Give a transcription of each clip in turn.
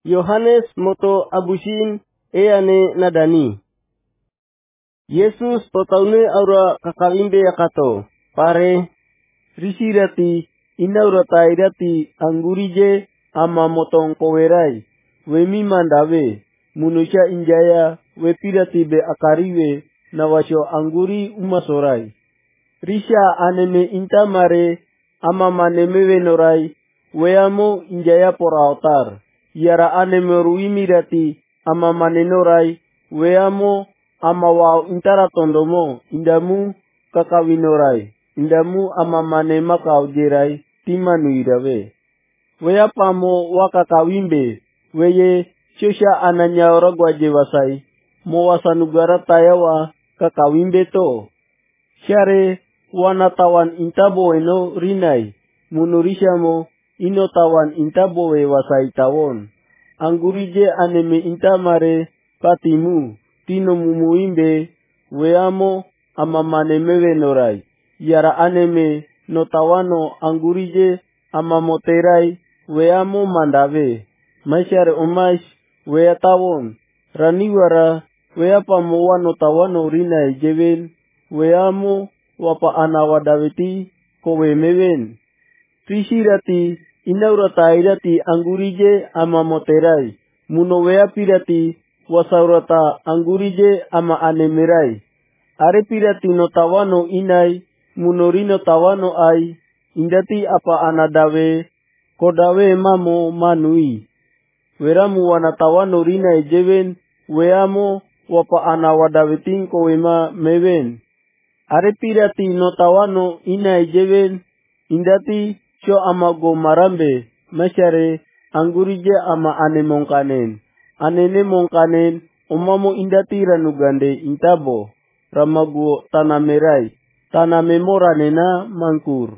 Yohanes moto abusin eane nadani. Yesus potaune aura kakawimbe yakato. Pare risirati inaura tairati angurije ama motong kowerai. Wemi mandawe munusya injaya wepirati be akariwe nawasyo anguri umasorai. Risha aneme intamare ama manemewe norai weamo injaya poraotar. Yara aneme ruimirati ama manenorai weamo ama wau intara tondomo indamu kakawinorai. Indamu ama manema kaujerai timanu irawe. Weapamo wakakawimbe weye shosha ananya oragwa jewasai mo wasanugara tayawa kakawimbe to. Syare wanatawan intabo eno rinai munurishamo inotawan intabo we wasai tawon. Angurije aneme intamare patimu tino mumuimbe weamo ama manemewe norai. Yara aneme notawano angurije ama moterai weamo mandawe. Masyare umais wea tawon. Raniwara weapa mowa notawano rinai jewen weamo wapa anawadaweti kowe mewen. Risirati inaura tairati angurije ama moterai. Muno wea pirati wasaurata angurije ama anemerai. Are pirati notawano inai munorino tawano ai indati apa anadawe kodawe mamo manui. Weramu wanatawano rinai jewen weamo wapa anawadawetin kowema mewen. Are pirati notawano inai jewen indati syo ama go marambe masyare angurije ama anemongkanen. Anene mongkanen umamo indati ranugande intabo ramaguo tanamerai. Tanamemora mangkur.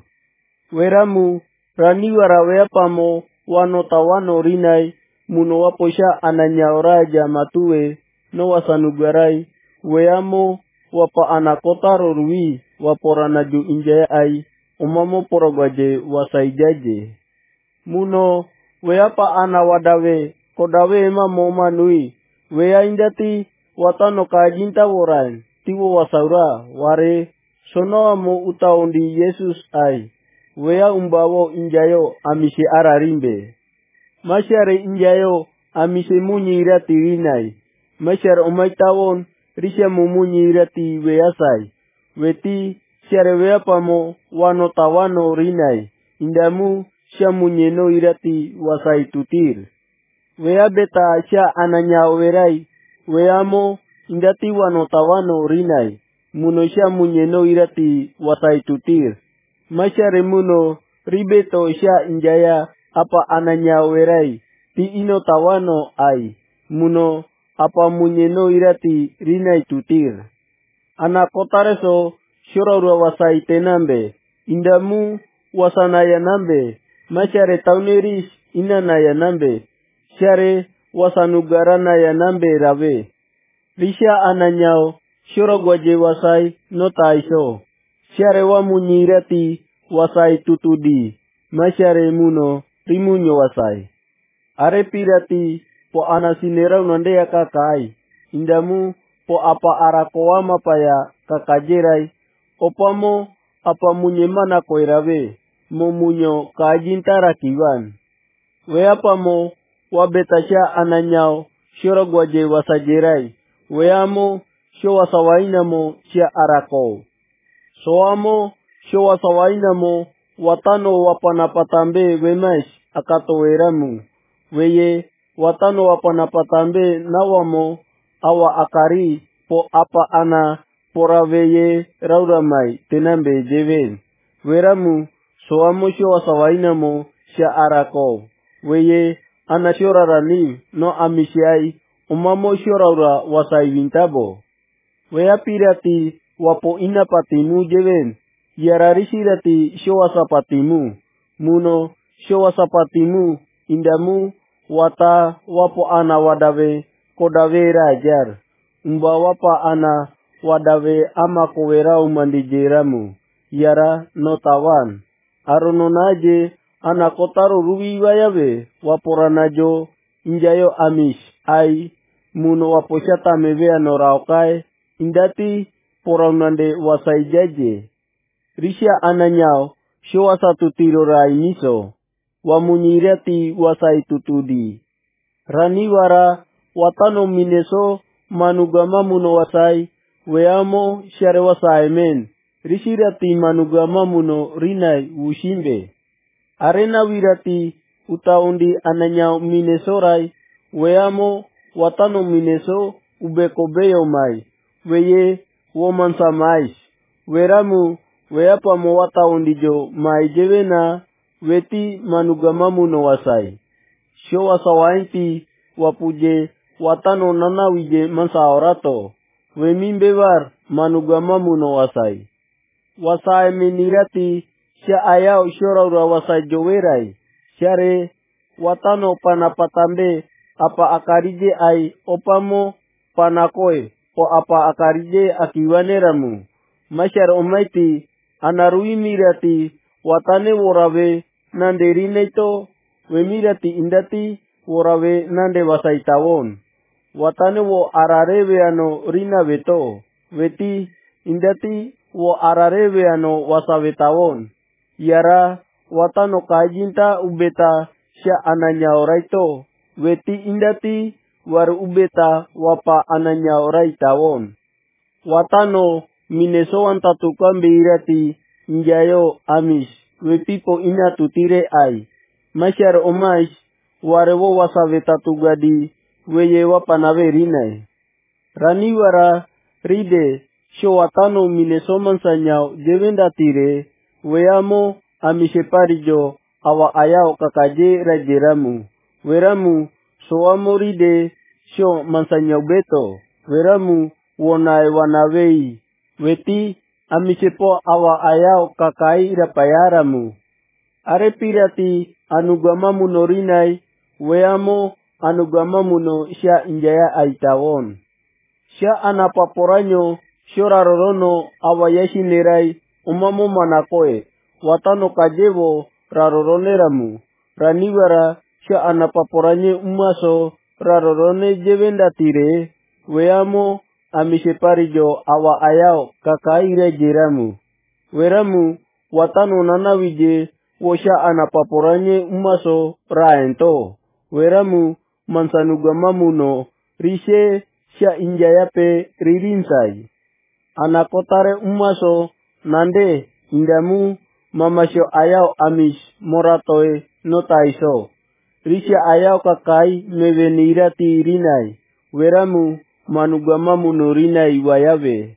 Weramu raniwara weapamo wanotawano rinai muno waposha ananya oraja matue no wasanugarai weamo wapa anakotaro rui waporanaju injaya ai umamo porogwaje wasaijaje. Muno weapa anawadawe kodawe mamo manui wea indati watano kajinta woran tiwo wasaura ware sono mo utaondi Yesus ai. Wea umbawo injayo amise ararimbe. Masyare injayo amise munyirati rinai. Masyare umaitawon risya mumunyirati weasai. Weti syare weapamo wanotawano rinai. Indamu sya munyeno irati wasai tutir. Wea beta sya ananya werai. Weamo indati wanotawano rinai. Muno sya munyeno irati wasai tutir. Masyare muno ribeto sya injaya apa ananya werai ti ino tawano ai. Muno apa munyeno irati rinai tutir. Anakotareso syurarua wasai tenambe. Indamu wasanaya nambe. Masyare tauneris inanaya nambe. Syare wasanugarana ya nambe rawe. Risya ananyao syuragwaje wasai notaiso. Syare wa munyirati wasai tutudi. Masyare muno rimunyo wasai. Are pirati po anasinerau nandea kakai. Indamu po apa arakoa mapaya kakajerai. Opamo apa munyemana koirawe. Momunyo kajintara kiwan. Weapamo wabetasya ananyao syuragwaje wasajerai. Weamo syo wasawainamo sya arako. Soamo syo wasawainamo watano wapanapatambe wemais akato weramu. Weye watano wapanapatambe nawamo awa akari po apa ana pora weye rauramai tenambe jewen. Weramu soamo syo wasawainamo sya arako. Weye ana syorarani no amisiai umamo syoraura wasai wintabo. Wea pirati wapo inapatimu jewen. Yararisirati syo wasapatimu. Muno syo wasapatimu indamu wata wapo ana wadawe kodawe rajar. Umba wapa ana wadawe ama kowera umandijeramu. Yara notawan. Arononaje ana kotaro ruwi wayawe waporanajo injayo amish ai muno waposhata mevea no raukai indati poraunande wasaijaje. Risha ananyao showa satu tiro rai miso wamunyirati wasai tutudi. Raniwara watano mineso manugama muno wasai weamo share wasai men. Rishirati manugama muno rinai wushimbe. Arena wirati utaundi ananyao minesorai weamo watano mineso ubekobeyo mai weye womansa mais weramu weapa mo wataundi jo mai jevena weti manugama muno wasai sho wasawainti wapuje watano nanawije mansa orato wemimbevar manugama muno wasai wasai menirati sha ayao shoraura wasai jowerai share watano panapatambe apa akarije ai opamo panakoe o apa akarije akiwaneramu mashar omaiti anarui mirati watane worawe nande rineito wemirati indati worawe nande wasaitawon watane wo ararewe ano rinaweto weti indati wo ararewe ano wasawetawon yara watano kajinta ubeta sha ananya oraito weti indati war ubeta wapa ananya oraitawon watano minesoan tatukambe irati njayo amish wepipo ina tutire ai mashar omaish warewo wasaveta tugadi weye wapanawe rinai raniwara ride sho watano minesoman sanyao jevenda tire weamo amishe parijo awa ayao kakaje rajeramu weramu soamo ride sho mansanyao beto weramu wonae wanawei weti amishe po awa ayao kakai rapayaramu are pirati anugama muno rinai weamo anugama muno sha injaya aitawon sha anapaporanyo shora rorono awa yashi nerai umamo manakoe watano kajevo raroroneramu raniwara sha anapaporanye umaso rarorone jevenda tire weamo amishe parijo awa ayao kakai rejeramu weramu watano nanawije wosha anapaporanye umaso raento weramu mansanugama muno rishe sha injayape ririnsai anakotare umaso nande indamu mamasho ayao amish moratoe notaiso risha ayao kakai mevenirati rinai weramu manugama muno rinai wayawe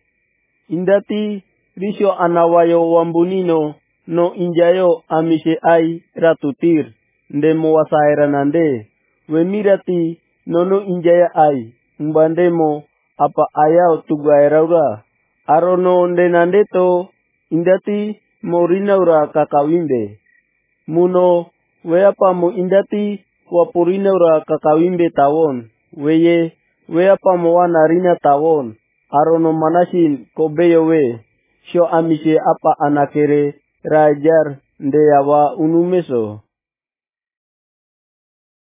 indati risho anawayo wambunino no injayo amishe ai ratutir ndemo wasaera nande wemirati nono injaya ai mbandemo apa ayao tugaeraura arono ndenande to indati morinaura kakawimbe muno weapa mo indati wapurinaura kakawimbe tawon weye weapa mo wanarina tawon arono manashin kobeyo we sho amishe apa anakere rajar ndeyawa unumeso